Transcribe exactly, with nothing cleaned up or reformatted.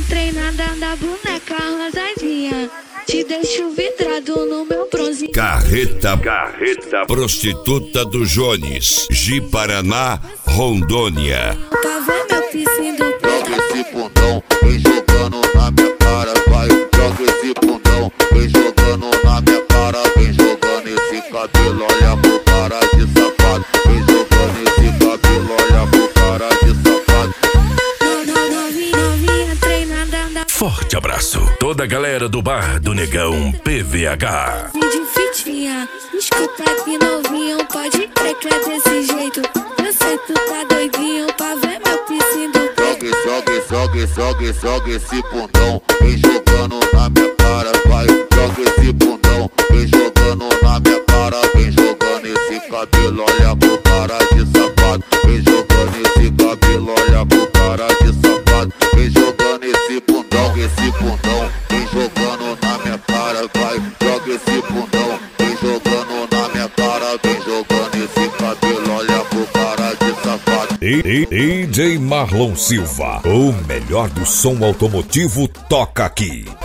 treinada da boneca rosadinha. Te deixo vidrado no meu bronze. Carreta, carreta, prostituta do Jones, Ji Paraná, Rondônia. Pra ver meu piscino. Joga esse bundão, vem jogando na minha cara, vai. Joga esse bundão, vem jogando na minha cara, vem jogando esse cabelo, olha pro cara de safado. Vem jogando esse cabelo, olha pro cara de safado. Novinha, novinha, treinada da. Forte abraço, toda a galera do bar do Negão P V H. De fitinha, escuta aqui novinho, pode crer que é desse jeito. Eu sei tu tá doidinho pra ver meu piscino. Joga, joga, joga, joga, joga esse bundão, vem jogando na minha cara, vai. Joga esse bundão, vem jogando na minha cara, vem jogando esse cabelo, olha pro cara de safado. Vem jogando esse cabelo, olha pro cara de safado. Vem jogando esse bundão, esse bundão, vem jogando na minha cara, vai. Joga esse bundão, vem jogando na minha cara, vem jogando esse cabelo, olha pro cara de safado. D J Marlon Silva, o melhor do som automotivo toca aqui.